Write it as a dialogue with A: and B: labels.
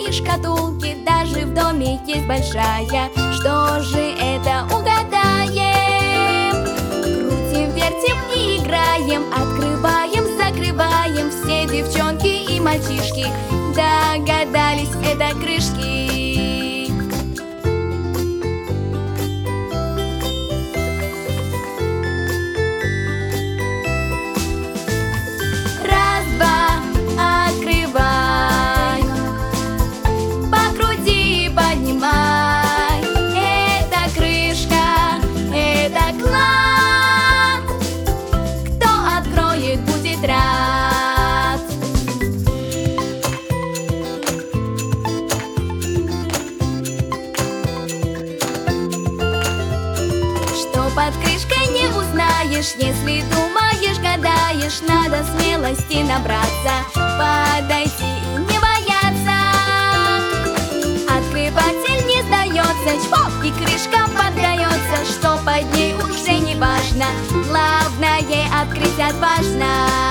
A: и шкатулки, даже в доме есть большая. Что же это, угадаем? Крутим, вертим и играем, открываем, закрываем. Все девчонки и мальчишки догадались, это крышки. Под крышкой не узнаешь, если думаешь, гадаешь. Надо смелости набраться, подойти и не бояться. Открыватель не сдается, чпок, и крышка поддается. Что под ней уже не важно, главное открыть отважно.